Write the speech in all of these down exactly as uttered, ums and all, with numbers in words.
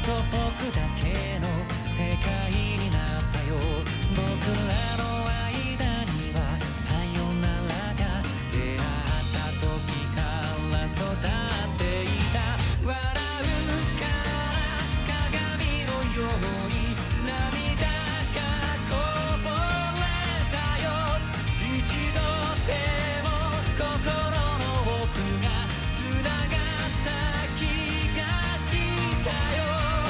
と僕だけの世界になったよ。僕らの間にはさよならが出会った時から育っていた。笑うから鏡のように涙がこぼれたよ。一度でも心の奥がつながった気がしたよ。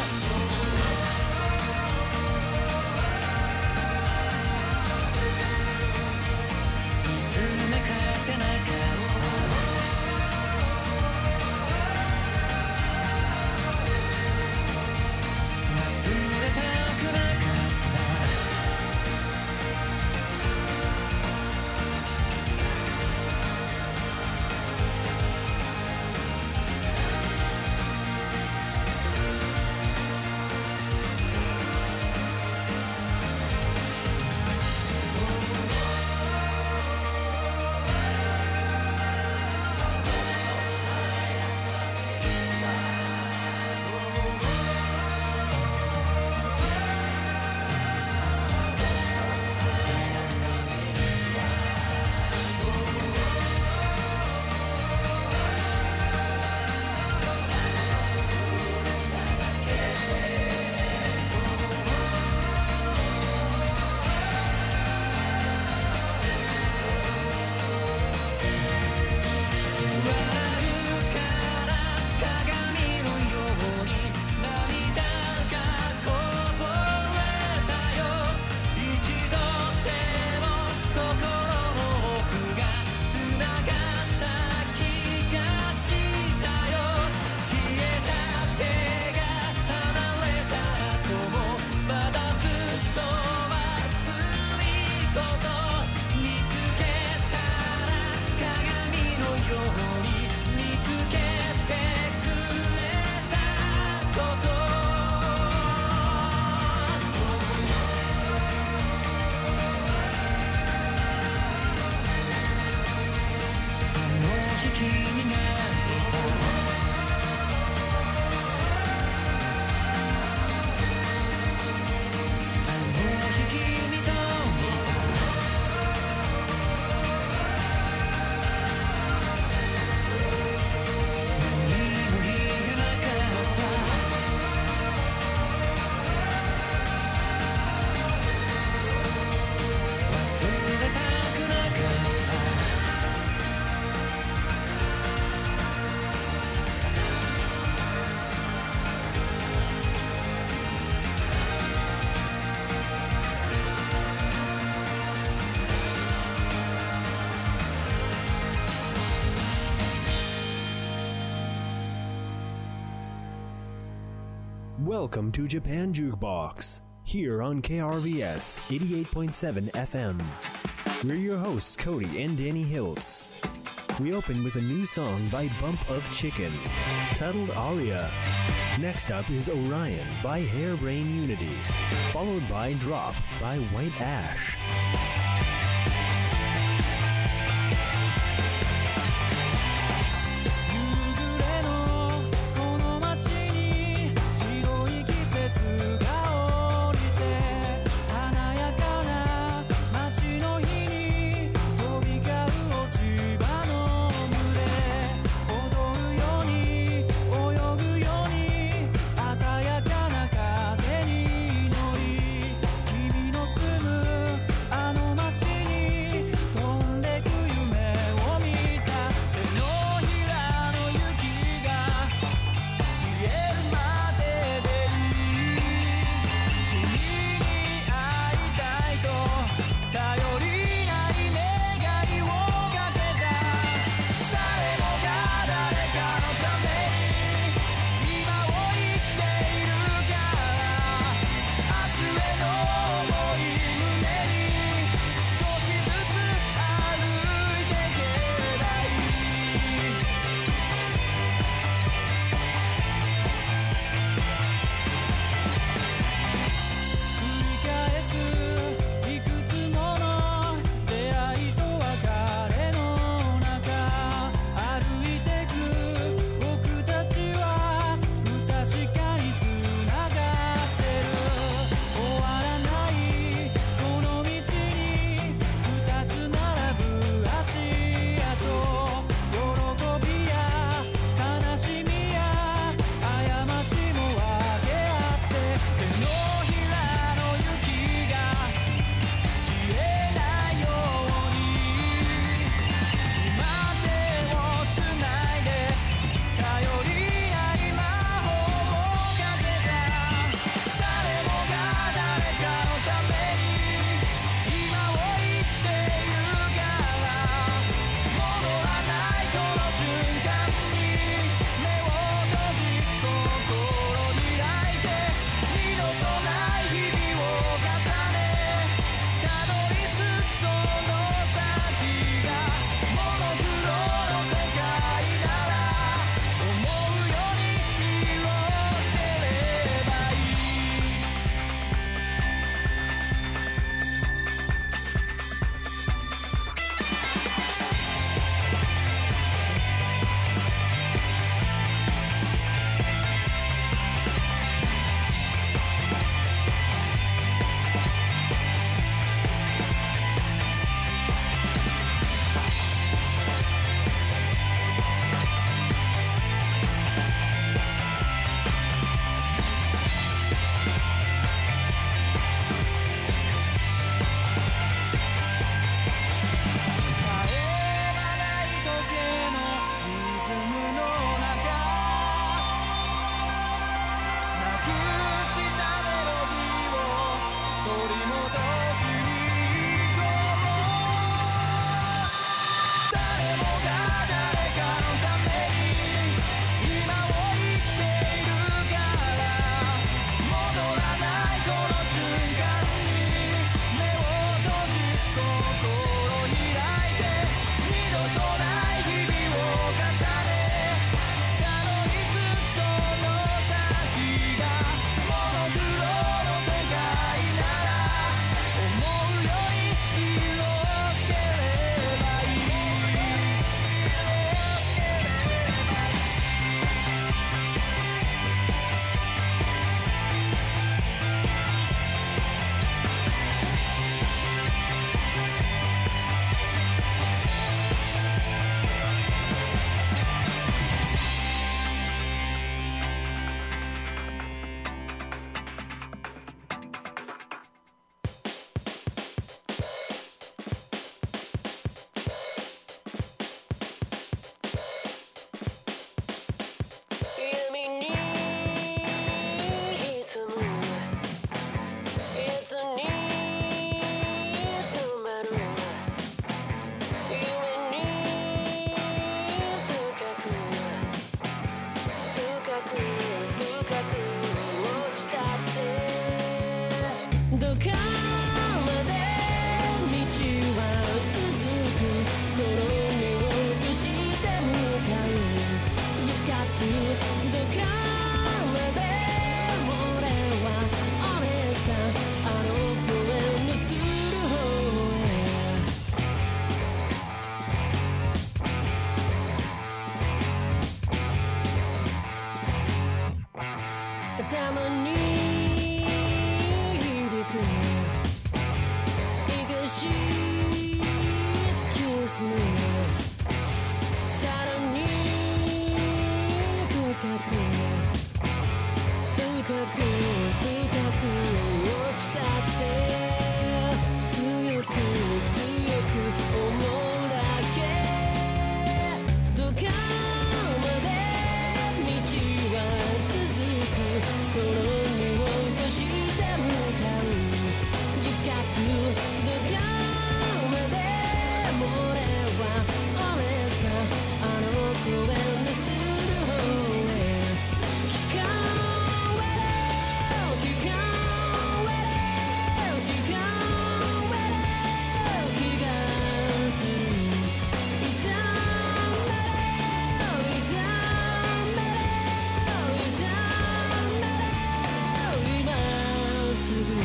見つめ返せなかった忘れたくなかった Welcome to Japan Jukebox, here on K R V S eighty-eight point seven F M. We're your hosts, Cody and Danny Hiltz. We open with a new song by Bump of Chicken, titled Aria. Next up is Orion by Hairbrain Unity, followed by Drop by White Ash. 風に乗り君の住むあの頭に響く愛しい Kiss me さらに深く深く深く落ちたって強く強く思うだけどこまで道は続くこの身を落として向かう You got to どこまでも俺は俺さあの公園でする方へ聞こえる聞こえる聞こえる気がする痛める痛める痛める今すぐ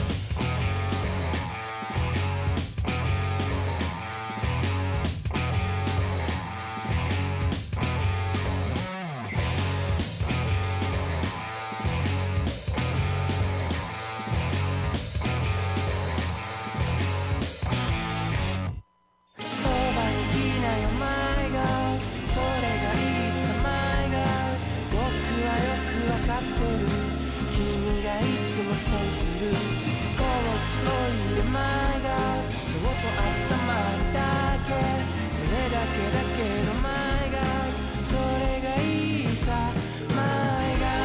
そばにいないお前がそれがいいさ前が僕はよくわかってる君がいつもそうするこっちおいで前がちょっと温まるだけそれだけだけど前がそれがいいさ前が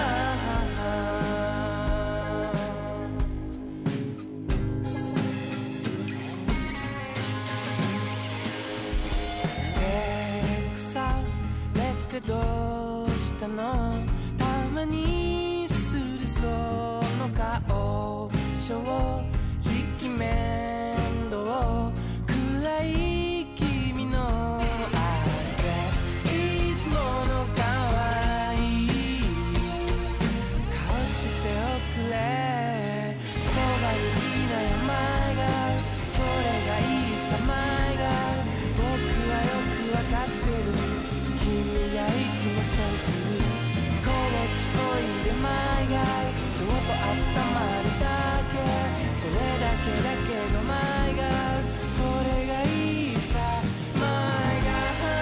腐れてどうしたのたまにするその顔正直面倒暗い君のあれいつもの可愛い顔しておくれそばにいないお前がそれがいいさ前が僕はよくわかってる君がいつもそうするこっちおいで前がちょっと温まるだけそれだけだけど前がそれがいいさ前が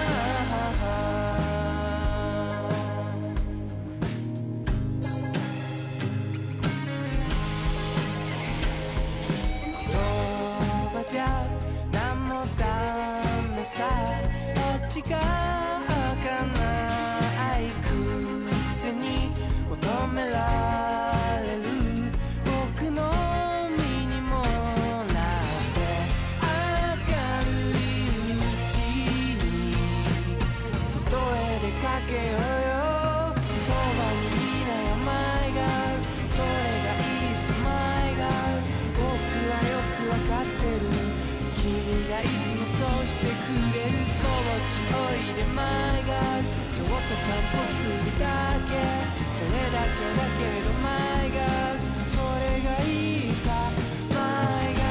言葉じゃ何もダメさエッジが開かないくせに求められる僕の身にもなって明るいうちに外へ出かけようよそばにいないお前がそれがいいさ前が僕はよくわかってる君がいつもそうしてくれるこっちおいで前がちょっと散歩するだけそれだけだけど前がそれがいいさ前が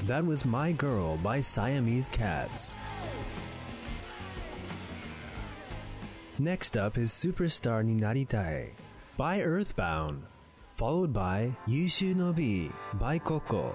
That was My Girl by Siamese Cats. Next up is Superstar ni Naritae by Earthbound, followed by Yushu no B by Coco.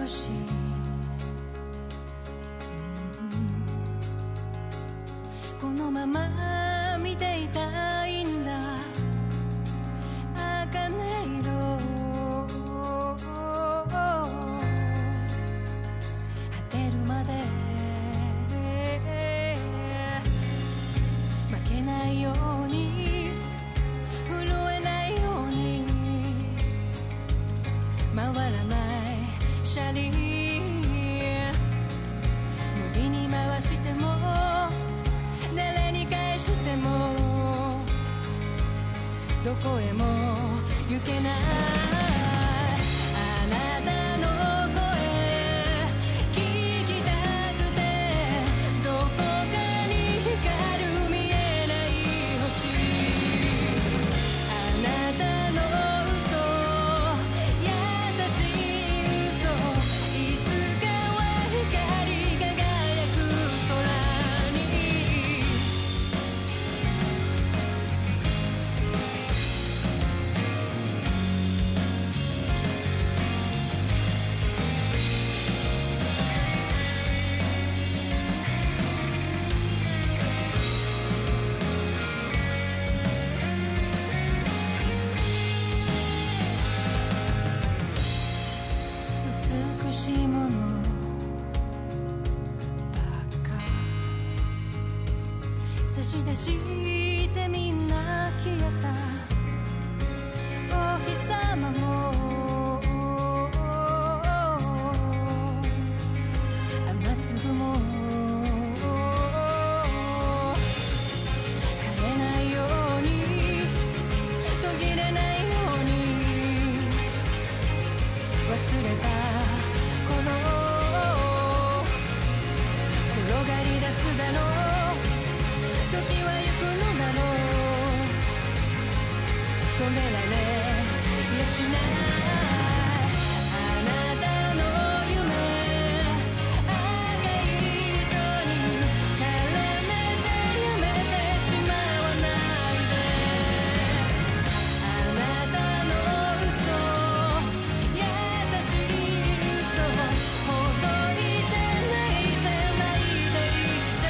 少し、うん、このまま見ていたいんだ茜色果てるまで負けないように震えないように回らない車輪無理に回しても誰に返してもどこへも行けないあなたの声聞きたくてどこかに光る見えない星あなたの嘘優しい嘘いつかは光り輝く空に美しいものばっか差し出してみんな消えたお日様も雨粒も枯れないように途切れないように忘れた頃転がり出すだろう時は行くのだろう止められやしないあなたの夢赤い糸に絡めてやめてしまわないであなたの嘘優しい嘘ほどいて泣いて泣いていて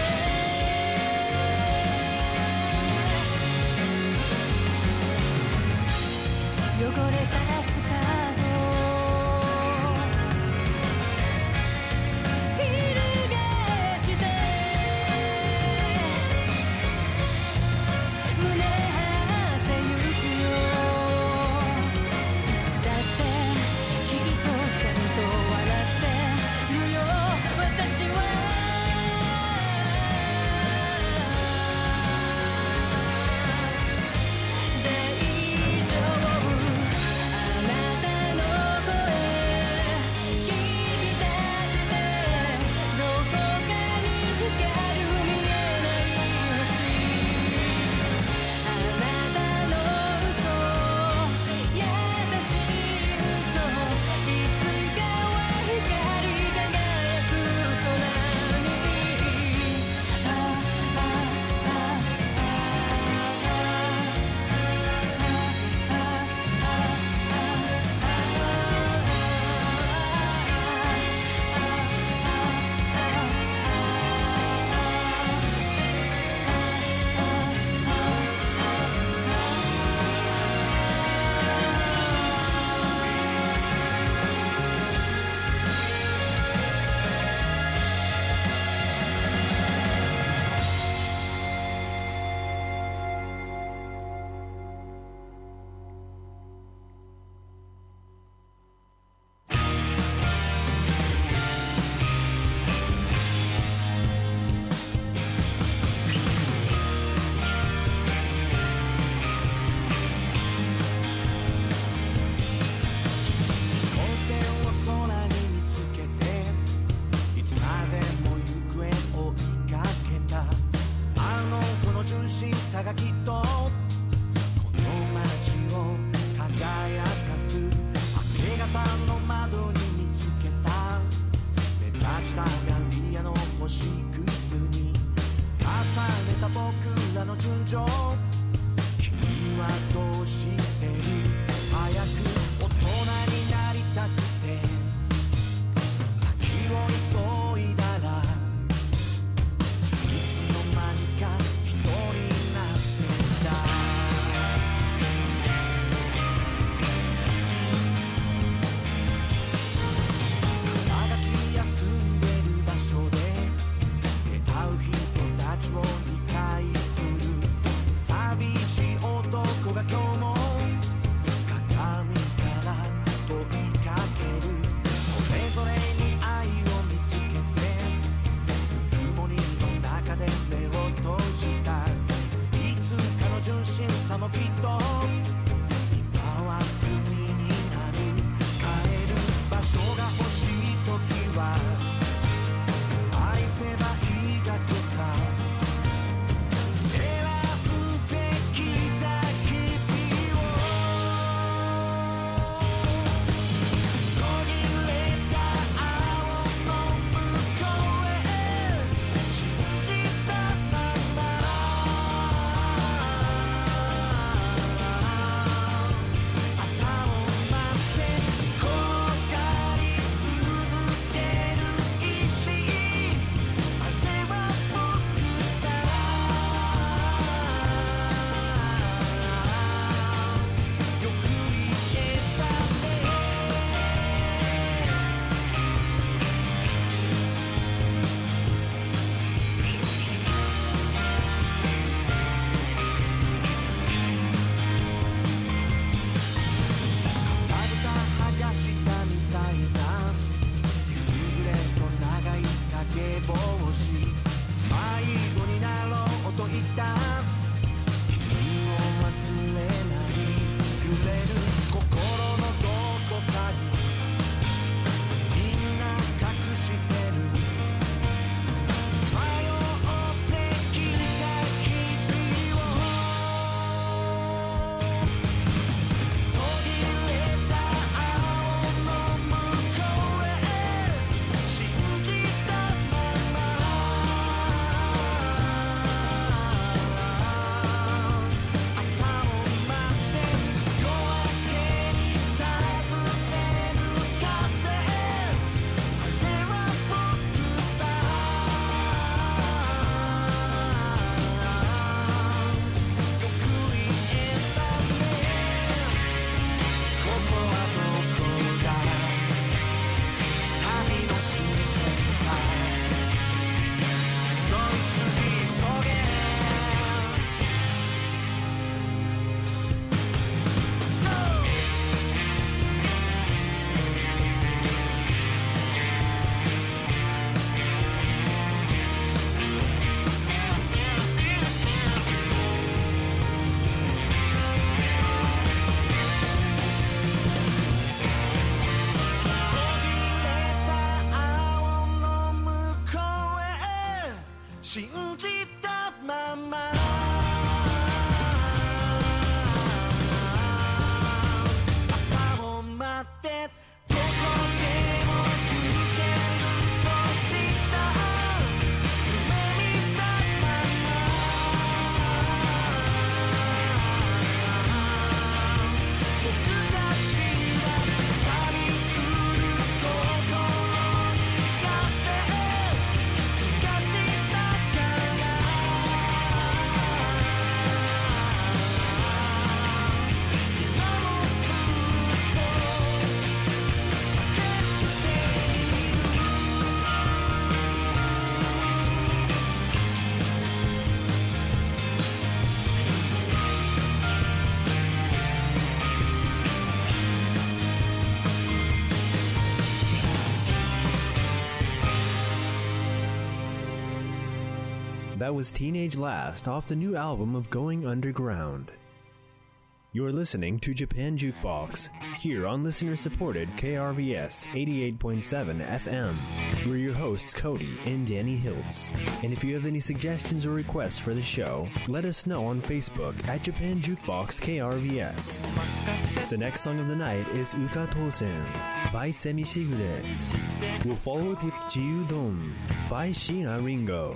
that was Teenage Last off the new album of Going Underground. You're listening to Japan Jukebox, here on listener-supported K R V S eighty-eight point seven F M. We're your hosts, Cody and Danny Hiltz. And if you have any suggestions or requests for the show, let us know on Facebook at Japan Jukebox K R V S. The next song of the night is Uka Tosen by Semi Shigure. We'll follow it with Jiyu Don by Sheena Ringo.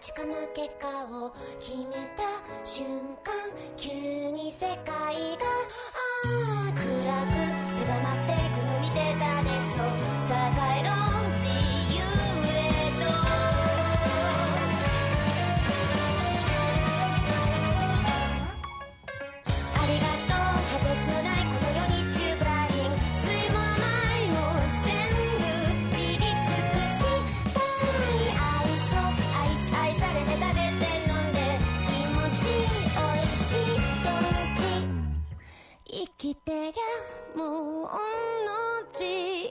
ちかな結果を決めた瞬間、急に世界がああ暗く狭まっていくの見てたでしょ。さあ帰ろう自由へと。ありがとう果てしのないこの世にチューブラリン、酸いも甘いも全部知り尽くしたい。愛そう愛し愛されて食べて飲んで気持ちおいしいと生きてりゃもう同じ。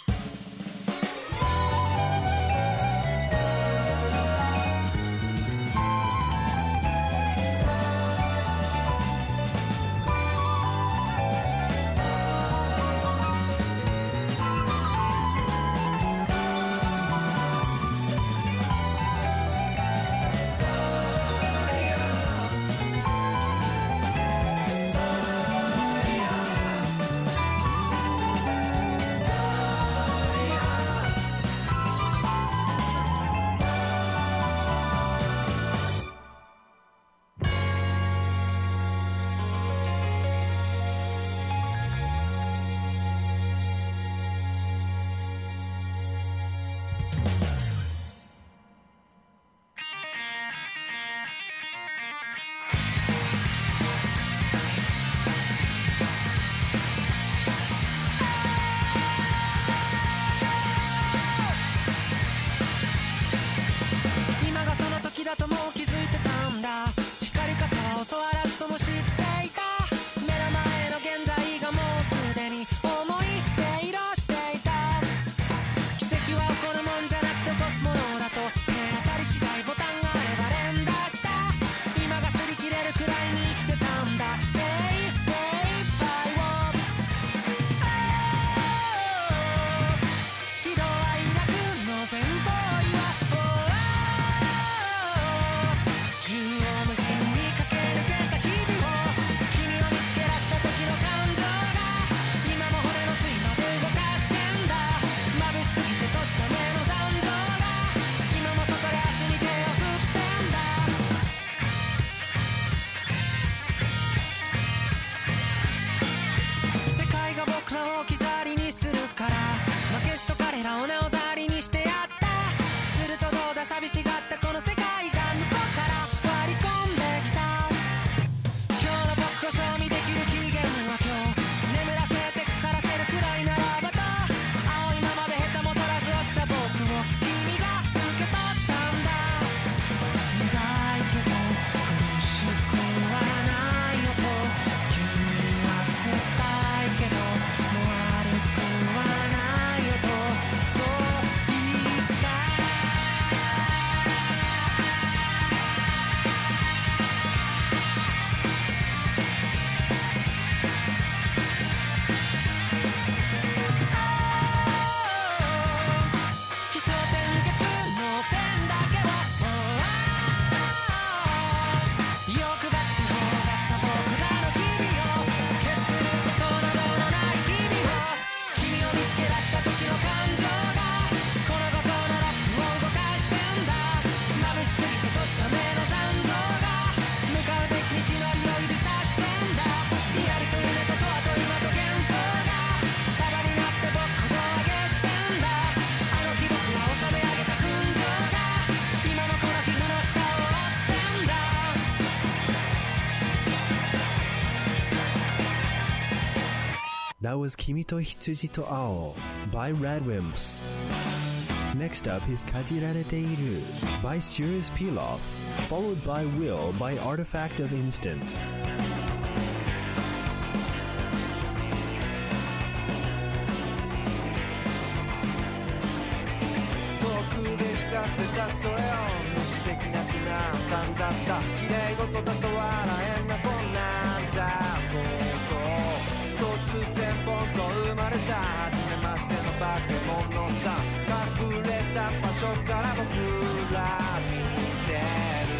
今がその時だともう気づいてたんだ。光り方は教わらずとも知っていた。目の前の現在がもうすでに思い出色していた。奇跡は起こるもんじゃなくて起こすものだと手当たり次第ボタンがあれば連打した。今が擦り切れるくらいに生きてたんだ。精一杯を喜怒哀楽の全方位は縦横無尽に駆け抜けた日々を、君を見つけ出した時の感情が今も骨の髄まで動かしてんだ。眩しすぎてとした目の残像が今もそこで明日に手を振ってんだ。世界が僕らを置き去りにするから負けじと彼らをなおざりにしてやった。するとどうだ寂しがったこの世界が向こうから割り込んできた。今日の僕を賞味できる期限は今日、眠らせて腐らせるくらいならばと、青いままで下手も取らず落ちた僕を君が受け取ったんだ。苦いけど苦しくはないよと、君は酸っぱいけどもう悪くはないよと、そう言った。起承転結の点だけを欲張って頬張った僕らの日々を決することなどのない日々を、君を見つけ出した時の感情がこの画像のラップを動かしてんだ。眩しすぎてとした目の残像が向かうべき道のりを指さしてんだ。リアリと夢ととあと今と現像が束になって僕と上げしてんだ。あの日僕は収め上げた群青が今もこの皮膚の下を覆ってんだ。 That was Kimito Hitsuji to Ao by Radwimps. Next up is Kajirarete Iru by Cirrus Pilaf, followed by Will by Artifact of Instant. 遠くで光ってたそれを無視できなくなったんだった。綺麗事だと笑えんなこんなんじゃとうとう突然ポンと生まれた初めましての化け物さ。隠れた場所から僕ら見てる。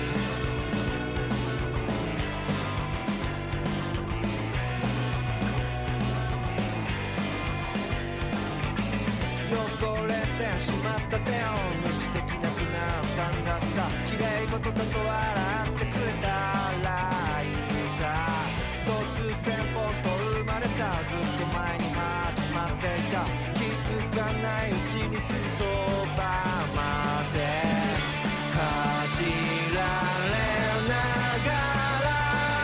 汚れてしまった手を無視できなくなったんだった。綺麗ことだと笑ってくれたらいいさ。突然ポンと生まれた、ずっと前に始まっていた、気づかないうちにすぐそばまでかじられながら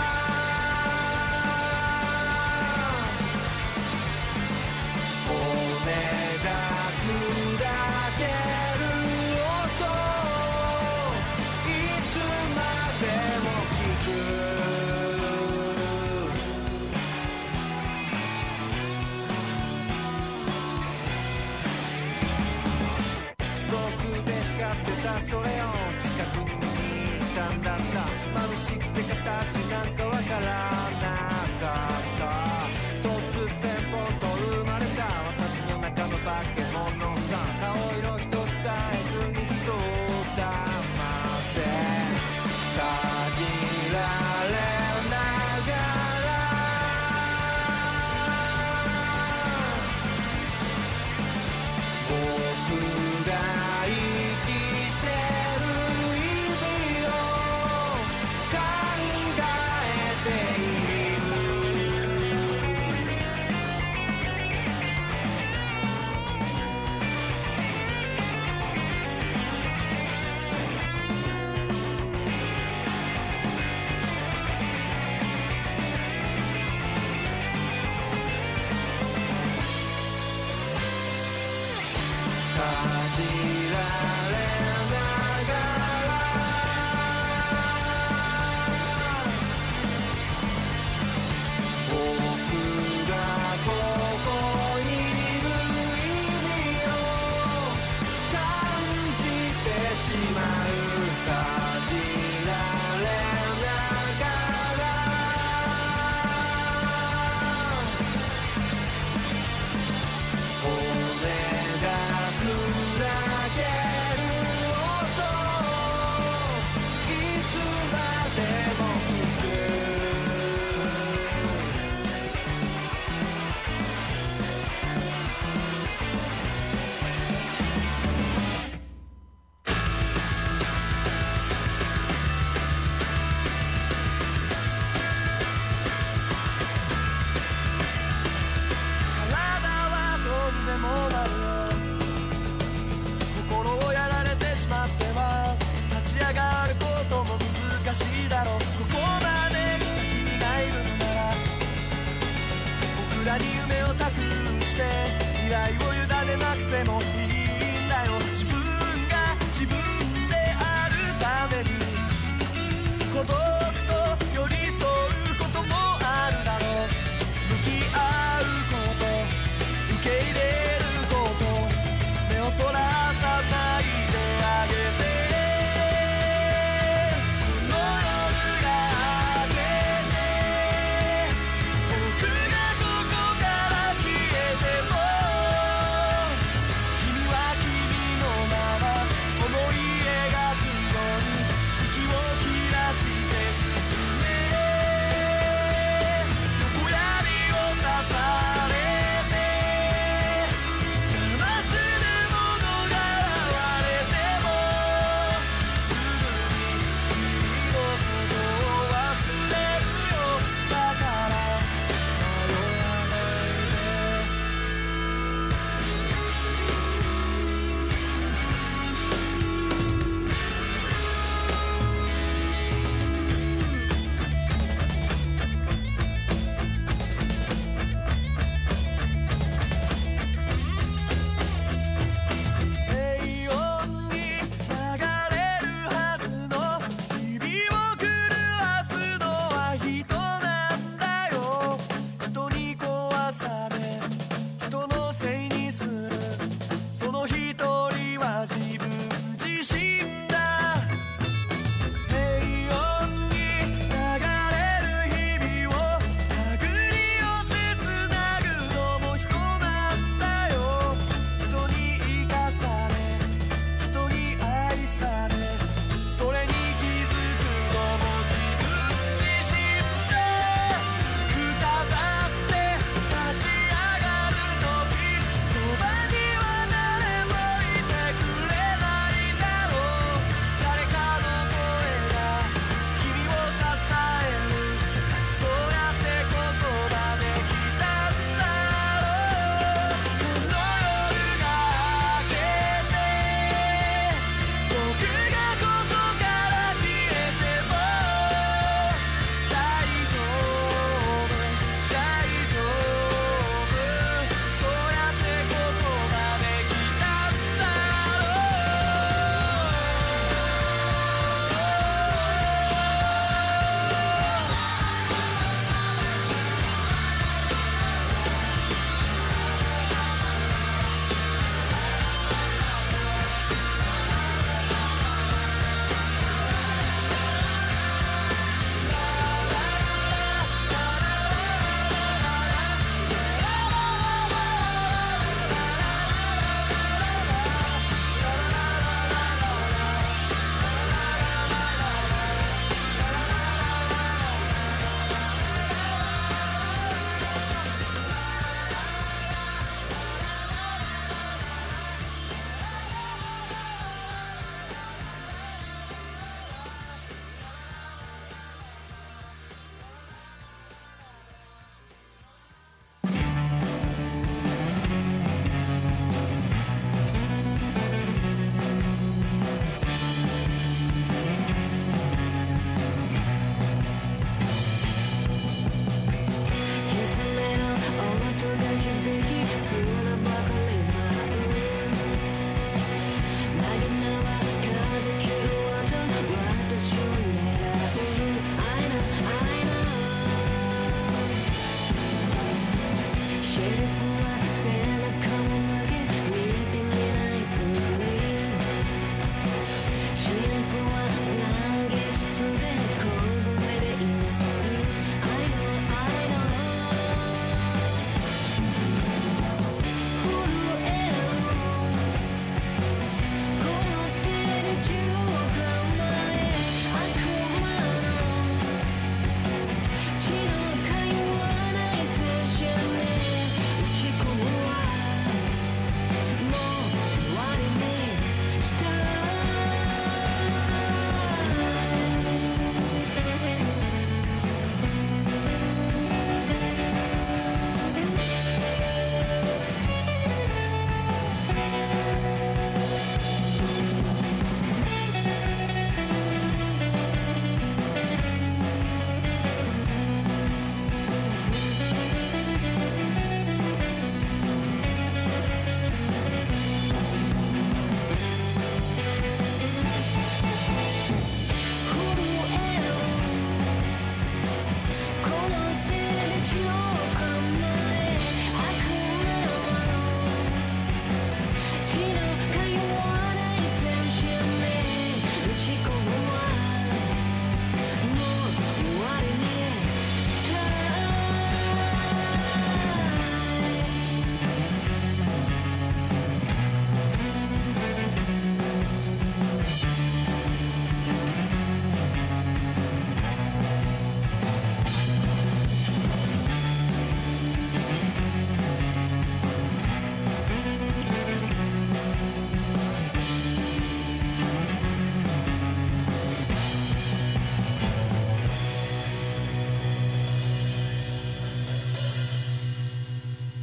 骨が砕ける音をいつまでも聞く。遠くで光ってたそれを近くに見に行ったんだった。眩しくて形なんかわからなかった。突然ポンと生まれた私の中の化け物さ。顔色一つ変えずに人を騙せ、かじられながら僕が生きてる意味を考えている。かじられながら僕がここにいる意味を感じてしまう。かじられながら骨が砕ける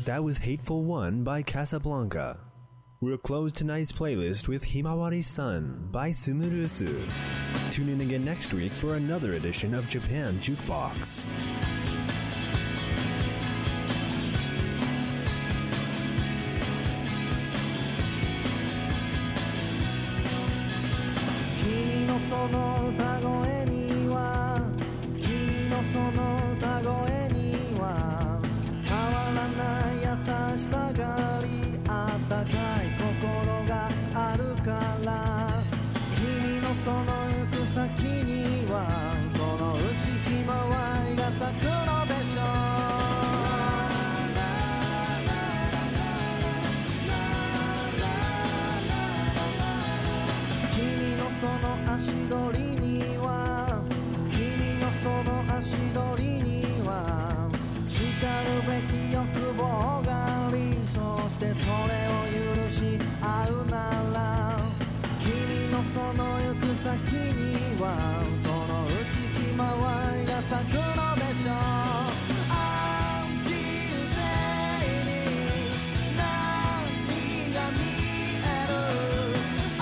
That was Hateful One by Casablanca. We'll close tonight's playlist with Himawari Sun by Sumurusu. Tune in again next week for another edition of Japan Jukebox. その歌声には君のその歌声には変わらない優しさがありあったかい心があるから君のその行く先にはそのうちひまわりが咲くのでしょう君のその足取りには君のその足取りには叱るべき欲望がありそしてそれを許し合うなら君のその行く先にはそのうちひまわりが咲くのでしょう人生に何が見える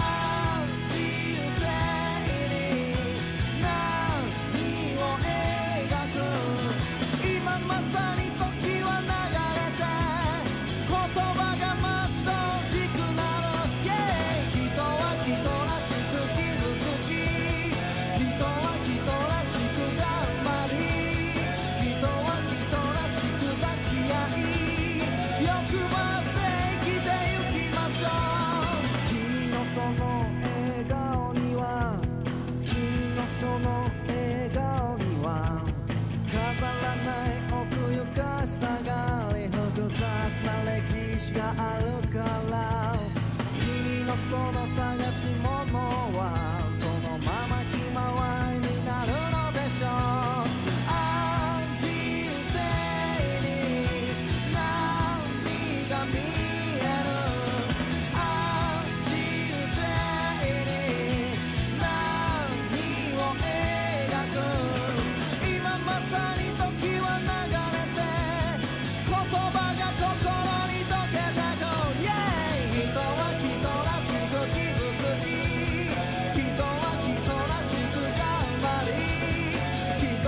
まさに時は流れて言葉が待ち遠しくなる、yeah、人は人らしく傷つき人は人らしく頑張り人は人らしく抱き合い欲張って生きてゆきましょう君のその笑顔には君のその笑顔には飾らない奥ゆかしさがあり複雑な歴史があるから君のその探し物はそのままひまわりになるのでしょう人生に何が見える人生に何を描く今まさに時は流れて言葉が心に溶けてく、yeah、人は人らしく傷つき人は人らしく頑張り人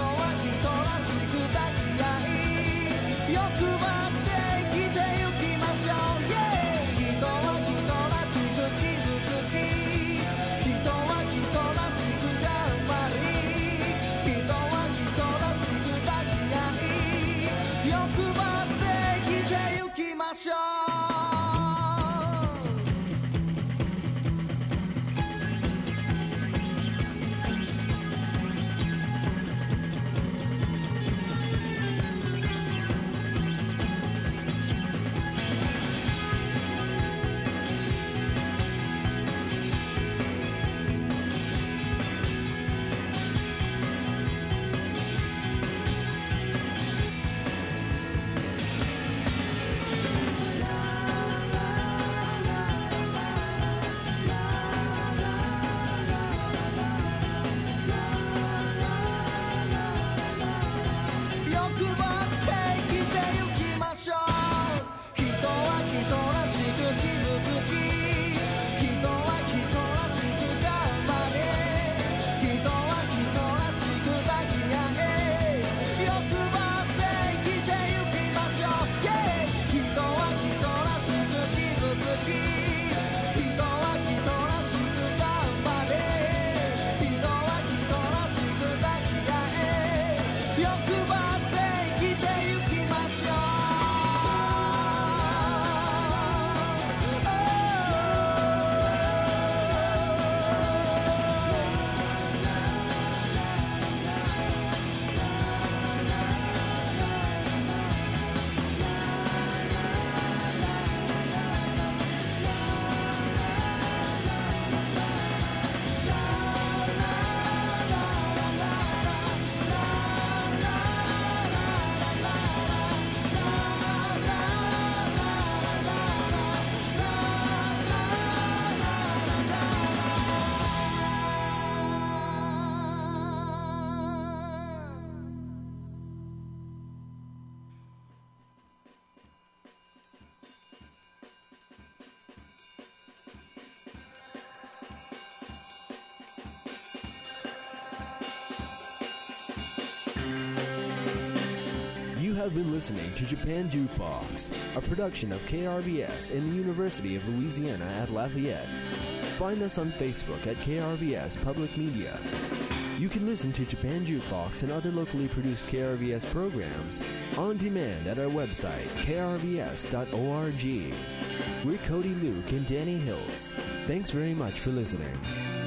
have been listening to Japan Jukebox, a production of K R V S and the University of Louisiana at Lafayette. Find us on Facebook at K R V S Public Media. You can listen to Japan Jukebox and other locally produced K R V S programs on demand at our website, k r v s dot org. We're Cody Luke and Danny Hiltz. Thanks very much for listening.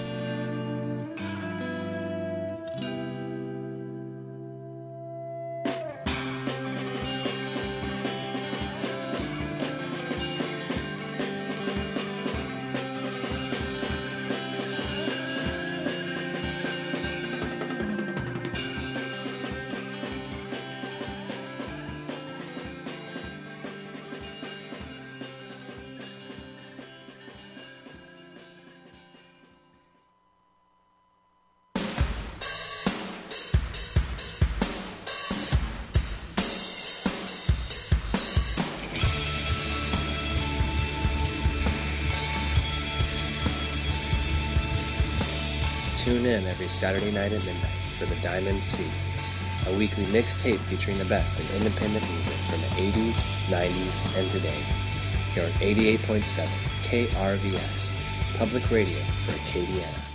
Tune in every Saturday night at midnight for The Diamond Sea, a weekly mixtape featuring the best in independent music from the eighties, nineties, and today. Here on eighty-eight point seven K R V S, public radio for Acadiana.